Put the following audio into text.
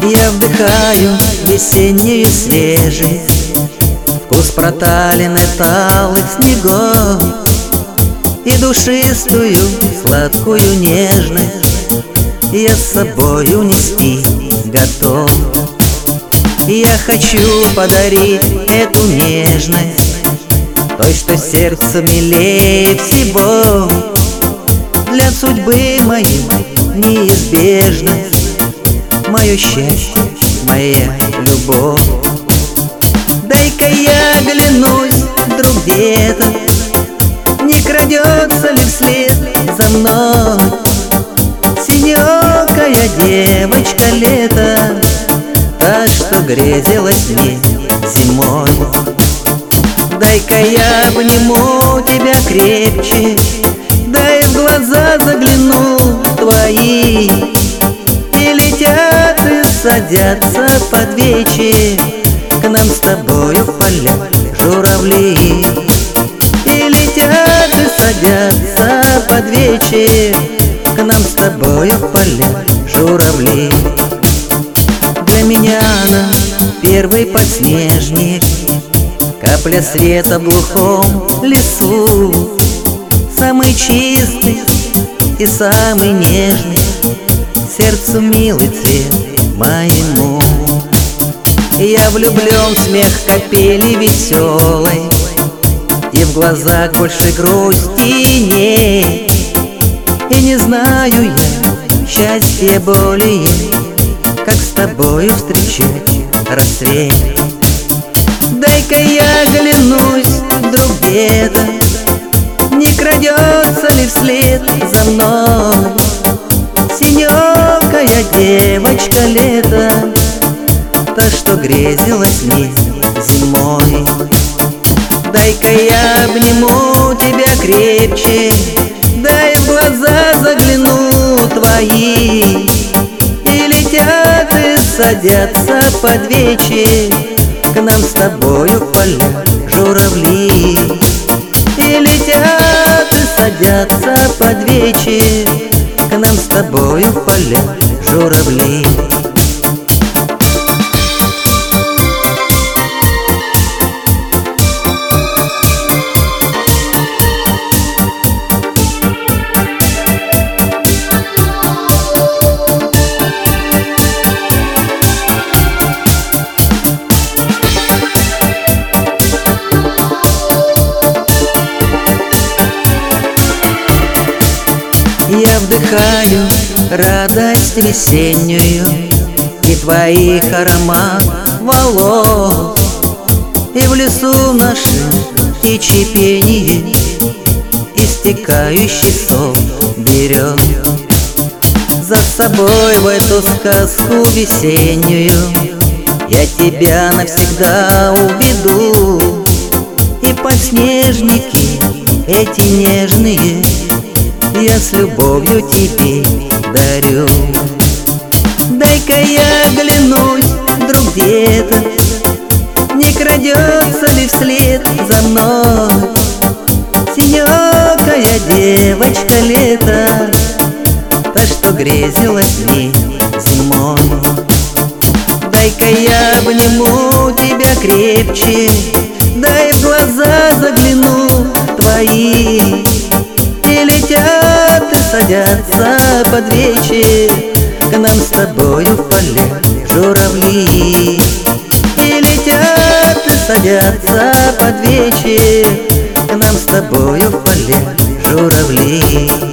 Я вдыхаю весеннюю свежесть, вкус проталины талых снегов и душистую сладкую нежность я с собой унести готов. Я хочу подарить эту нежность той, что сердцу милее всего. Для судьбы моей неизбежность, мое счастье, моя любовь. Дай-ка я оглянусь вдруг где-то, не крадется ли вслед за мной синёокая девочка лета, та, что грезилась мне зимой. Дай-ка я обниму тебя крепче, дай в глаза загляну твои, и летят и садятся под вечер к нам с тобою в поля журавли. И летят и садятся под вечер к нам с тобою в поля журавли. Для меня она первый подснежник, капля света в глухом лесу, самый чистый и самый нежный, сердцу милый цвет моему. Я влюблен в смех капели веселой, и в глазах больше грусти нет. И не знаю я счастья более, как с тобою встречать рассвет. Дай-ка я оглянусь вдруг где-то, не крадется ли вслед за мной синёокая девочка лета, та, что грезилась мне зимой. Дай-ка я обниму тебя крепче, дай в глаза загляну твои, и летят и садятся под вечер к нам с тобою в поля журавли. И летят и садятся под вечер к нам с тобою в поля журавли. Я вдыхаю радость весеннюю и твоих аромат волос, и в лесу нашем птичье пение, истекающий сок берет. За собой в эту сказку весеннюю я тебя навсегда уведу, и подснежники эти нежные я с любовью тебе дарю. Дай-ка я оглянусь вдруг где-то, не крадется ли вслед за мной синёокая девочка лета, та, что грезилась мне зимой. Дай-ка я обниму тебя крепче, дай в глаза загляну твои, и летят и садятся под вечер к нам с тобою в поля журавли. И летят и садятся под вечер к нам с тобою в поля журавли.